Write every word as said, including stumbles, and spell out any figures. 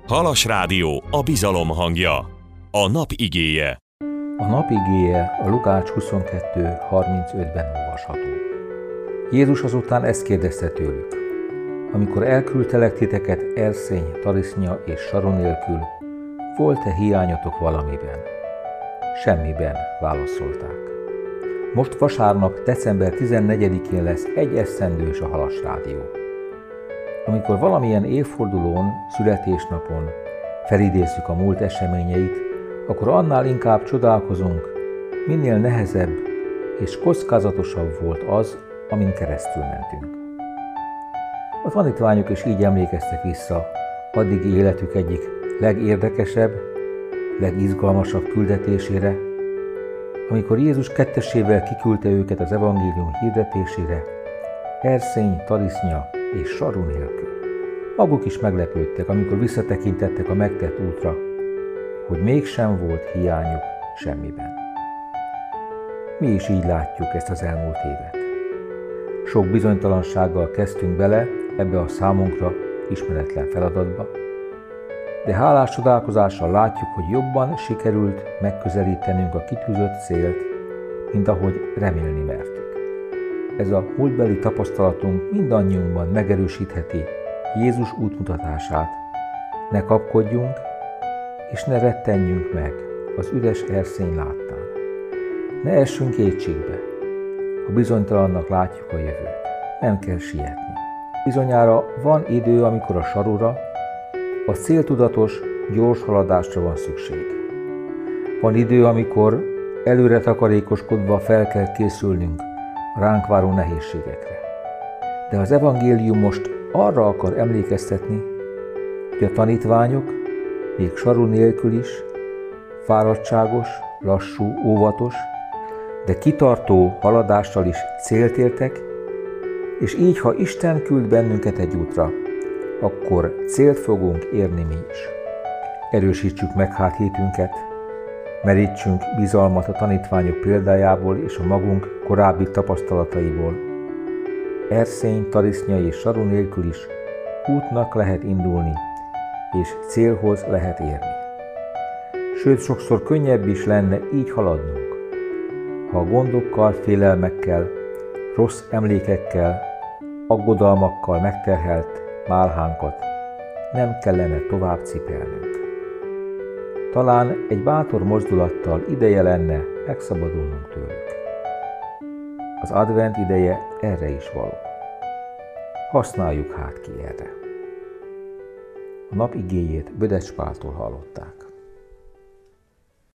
Halas Rádió, a bizalom hangja. A nap igéje. A nap igéje a Lukács huszonkettő harmincötben olvasható. Jézus azután ezt kérdezte tőlük: amikor elküldtelek titeket erszény, tarisznya és saru nélkül, volt-e hiányatok valamiben? Semmiben, válaszolták. Most vasárnap, december tizennegyedikén lesz egy esztendős a Halas Rádió. Amikor valamilyen évfordulón, születésnapon felidézzük a múlt eseményeit, akkor annál inkább csodálkozunk, minél nehezebb és kockázatosabb volt az, amin keresztül mentünk. A tanítványok is így emlékeztek vissza addigi életük egyik legérdekesebb, legizgalmasabb küldetésére, amikor Jézus kettesével kiküldte őket az evangélium hirdetésére, erszény, tarisznya és saru nélkül. Maguk is meglepődtek, amikor visszatekintettek a megtett útra, hogy mégsem volt hiányuk semmiben. Mi is így látjuk ezt az elmúlt évet. Sok bizonytalansággal kezdtünk bele ebbe a számunkra ismeretlen feladatba, de hálás csodálkozással látjuk, hogy jobban sikerült megközelítenünk a kitűzött célt, mint ahogy remélni mertük. Ez a múltbeli tapasztalatunk mindannyiunkban megerősítheti Jézus útmutatását. Ne kapkodjunk, és ne rettenjünk meg az üres erszény láttán. Ne essünk kétségbe, ha bizonytalannak látjuk a jövőt. Nem kell sietni. Bizonyára van idő, amikor a sarura, a céltudatos, gyors haladásra van szükség. Van idő, amikor előre takarékoskodva fel kell készülnünk a ránk váró nehézségekre. De az evangélium most arra akar emlékeztetni, hogy a tanítványok még saru nélkül is fáradtságos, lassú, óvatos, de kitartó haladással is célt értek, és így, ha Isten küld bennünket egy útra, akkor célt fogunk érni mi is. Erősítsük meg hát hitünket, merítsünk bizalmat a tanítványok példájából és a magunk korábbi tapasztalataiból. Erszény, tarisznya és saru nélkül is útnak lehet indulni, és célhoz lehet érni. Sőt, sokszor könnyebb is lenne így haladnunk, ha a gondokkal, félelmekkel, rossz emlékekkel, aggodalmakkal megterhelt málhánkat nem kellene tovább cipelnünk. Talán egy bátor mozdulattal ideje lenne megszabadulnunk tőlük. Az advent ideje erre is való. Használjuk hát ki erre. A nap igéjét Bödecs Páltól hallották.